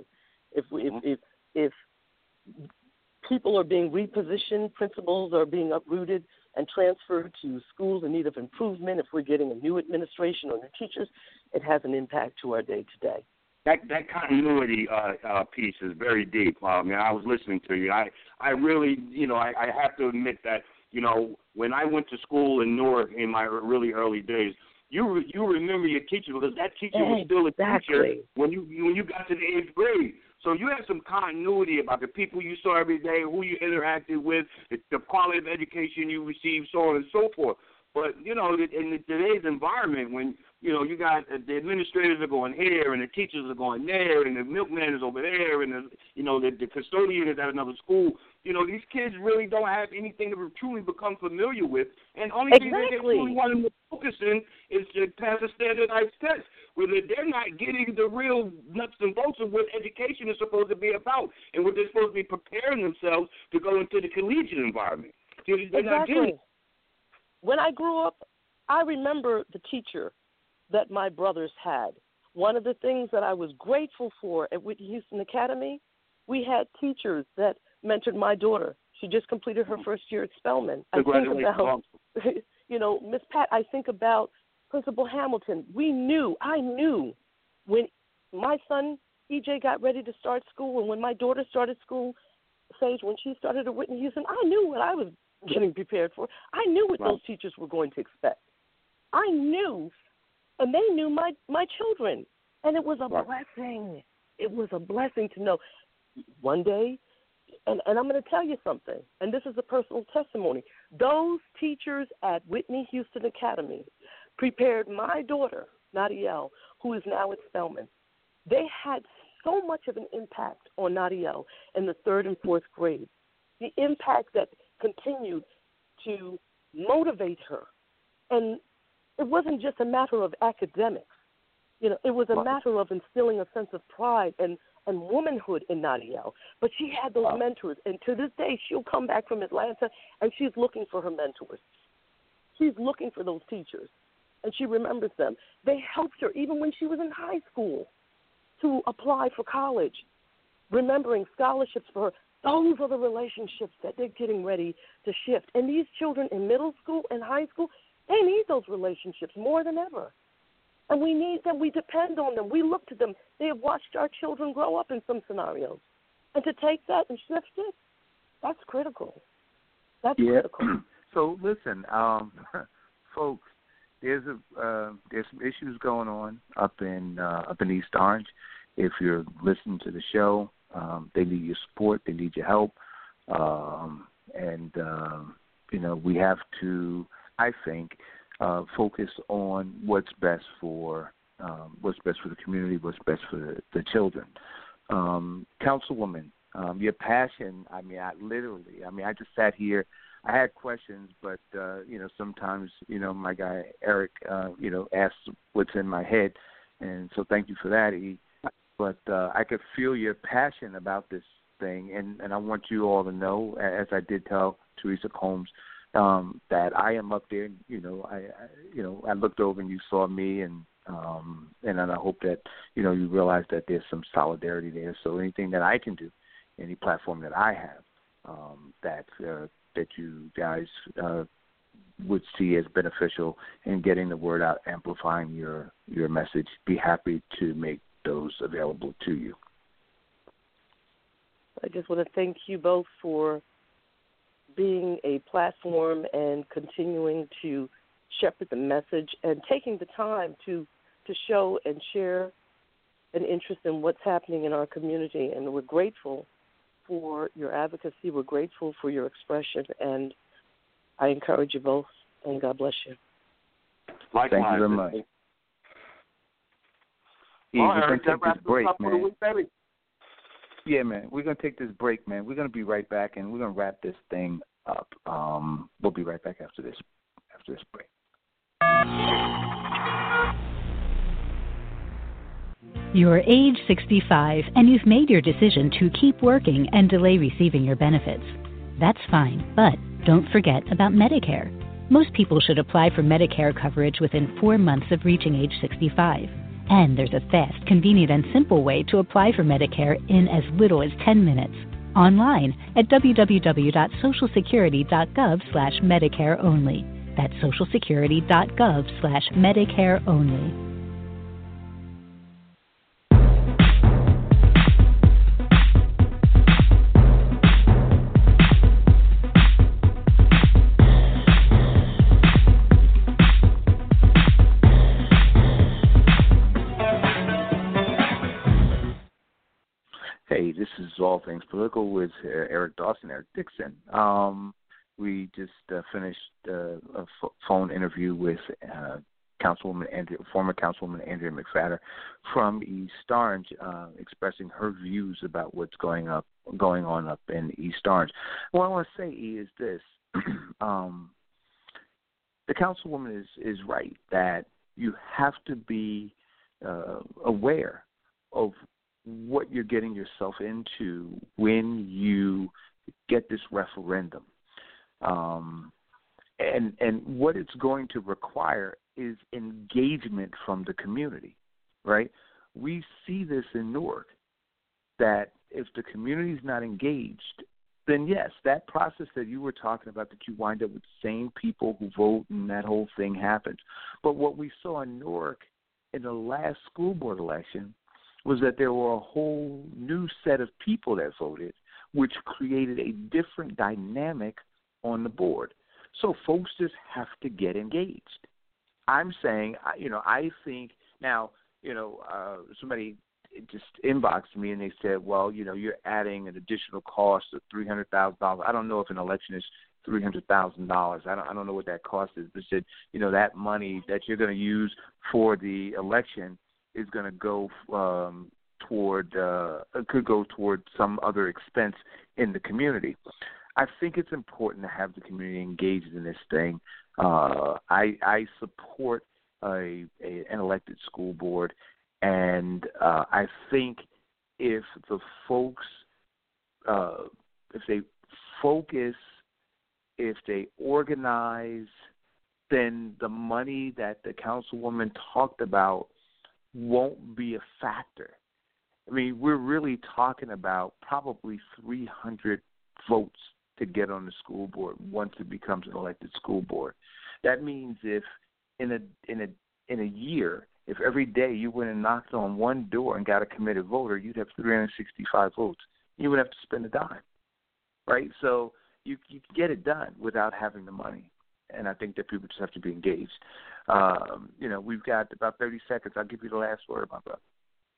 If people are being repositioned, principals are being uprooted and transferred to schools in need of improvement, if we're getting a new administration or new teachers, it has an impact to our day-to-day. That continuity piece is very deep. I was listening to you. I really, I have to admit that, when I went to school in Newark in my really early days, you remember your teacher because that teacher was still a teacher when you got to the 8th grade. So you have some continuity about the people you saw every day, who you interacted with, the quality of education you received, so on and so forth. But, in today's environment, when, you got the administrators are going here and the teachers are going there and the milkman is over there and, the custodian is at another school, these kids really don't have anything to truly become familiar with. And the only thing they truly want them to focus in is to pass a standardized test, where they're not getting the real nuts and bolts of what education is supposed to be about and what they're supposed to be preparing themselves to go into the collegiate environment. They're not getting it. When I grew up, I remember the teacher that my brothers had. One of the things that I was grateful for at Whitney Houston Academy, we had teachers that mentored my daughter. She just completed her first year at Spelman. I think about, Miss Pat, I think about Principal Hamilton. I knew when my son, EJ, got ready to start school, and when my daughter started school, Sage, when she started at Whitney Houston, I knew what I was getting prepared for. I knew what those teachers were going to expect. I knew, and they knew my children. And it was a blessing. It was a blessing to know one day, and I'm going to tell you something, and this is a personal testimony. Those teachers at Whitney Houston Academy prepared my daughter, Nadiel, who is now at Spelman. They had so much of an impact on Nadiel in the 3rd and 4th grade. The impact that continued to motivate her. And it wasn't just a matter of academics. It was a matter of instilling a sense of pride and womanhood in Nadiel. But she had those mentors, and to this day, she'll come back from Atlanta, and she's looking for her mentors. She's looking for those teachers, and she remembers them. They helped her even when she was in high school to apply for college, remembering scholarships for her. Those are the relationships that they're getting ready to shift. And these children in middle school and high school, they need those relationships more than ever. And we need them. We depend on them. We look to them. They have watched our children grow up in some scenarios. And to take that and shift it, that's critical. That's critical. So listen, folks, there's some issues going on up in East Orange. If you're listening to the show, they need your support. They need your help. We have to, I think, focus on what's best for the community, what's best for the children. Councilwoman, Your passion, I just sat here. I had questions, but, sometimes, my guy Eric, asks what's in my head. And so thank you for that, E. But I could feel your passion about this thing, and I want you all to know, as I did tell Teresa Combs, that I am up there. I looked over and you saw me, and I hope that you realize that there's some solidarity there. So anything that I can do, any platform that I have, that you guys would see as beneficial in getting the word out, amplifying your message, be happy to make those available to you. I just want to thank you both for being a platform and continuing to shepherd the message and taking the time to show and share an interest in what's happening in our community. And we're grateful for your advocacy. We're grateful for your expression. And I encourage you both, and God bless you. Likewise. Thank you very much. We're going to take this break, man. Yeah, man. We're going to take this break, man. We're going to be right back, and we're going to wrap this thing up. We'll be right back after this break. You're age 65, and you've made your decision to keep working and delay receiving your benefits. That's fine, but don't forget about Medicare. Most people should apply for Medicare coverage within 4 months of reaching age 65. And there's a fast, convenient, and simple way to apply for Medicare in as little as 10 minutes. Online at www.socialsecurity.gov/Medicare only. That's socialsecurity.gov/Medicare only. Hey, this is All Things Political with Eric Dawson, Eric Dixon. We just finished a phone interview with former Councilwoman Andrea McFadden from East Orange, expressing her views about what's going on up in East Orange. What I want to say, E, is this. The Councilwoman is right that you have to be aware of what you're getting yourself into when you get this referendum. And what it's going to require is engagement from the community, right? We see this in Newark, that if the community is not engaged, then yes, that process that you were talking about, that you wind up with the same people who vote and that whole thing happens. But what we saw in Newark in the last school board election was that there were a whole new set of people that voted, which created a different dynamic on the board. So folks just have to get engaged. I'm saying, I think now, somebody just inboxed me and they said, well, you're adding an additional cost of $300,000. I don't know if an election is $300,000. I don't know what that cost is. But said, that money that you're going to use for the election is going to go could go toward some other expense in the community. I think it's important to have the community engaged in this thing. I support an elected school board, and I think if the folks, if they focus, if they organize, then the money that the councilwoman talked about won't be a factor. I mean, we're really talking about probably 300 votes to get on the school board once it becomes an elected school board. That means if in a year, if every day you went and knocked on one door and got a committed voter, you'd have 365 votes. You wouldn't have to spend a dime, right? So you can get it done without having the money. And I think that people just have to be engaged. We've got about 30 seconds. I'll give you the last word, my brother.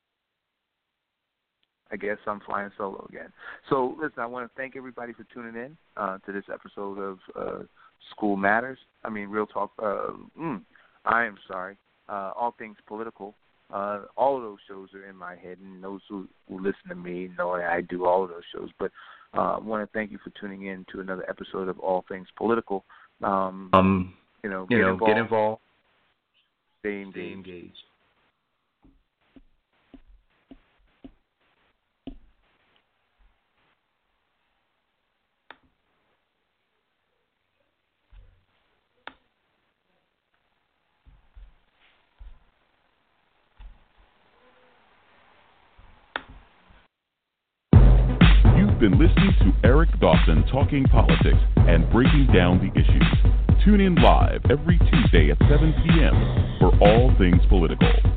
I guess I'm flying solo again. So, listen, I want to thank everybody for tuning in to this episode of School Matters. Real talk. I am sorry. All Things Political all of those shows are in my head, and those who listen to me know I do all of those shows. But I want to thank you for tuning in to another episode of All Things Political. Get involved. Stay engaged. You've been listening to Eric Dawson talking politics and breaking down the issues. Tune in live every Tuesday at 7 p.m. for All Things Political.